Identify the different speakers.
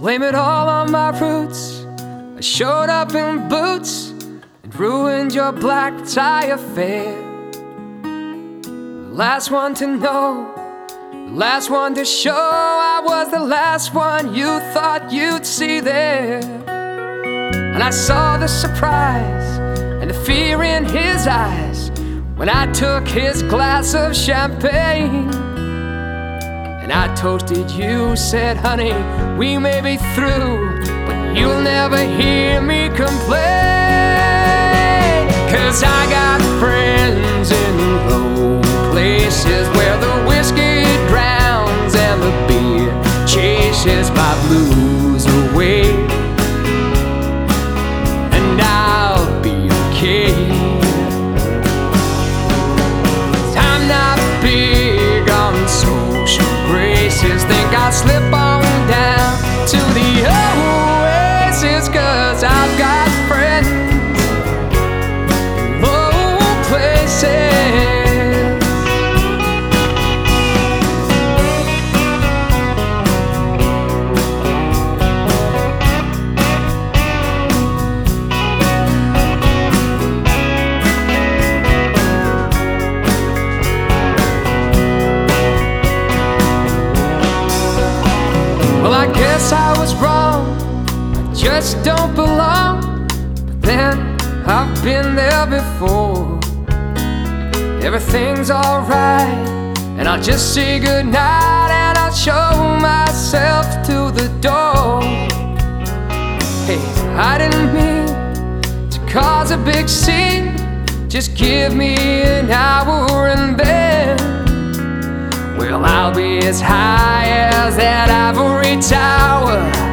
Speaker 1: blame it all on my roots. I showed up in boots and ruined your black tie affair. The last one to know, the last one to show, I was the last one you thought you'd see there. And I saw the surprise and the fear in his eyes when I took his glass of champagne. And I toasted you, said, honey, we may be through, but you'll never hear me complain. 'Cause I got friends in low places where the whiskey drowns and the beer chases my blues away. And I'll be okay. 'Cause I'm not big on social graces. Think I'll slip on down to the oasis, 'cause I've got friends in low places. Well, I guess I was wrong, I just don't belong. But then I've been there before. Everything's alright, and I'll just say goodnight, and I'll show myself to the door. Hey, I didn't mean to cause a big scene. Just give me an hour and then, well, I'll be as high as that ivory tower.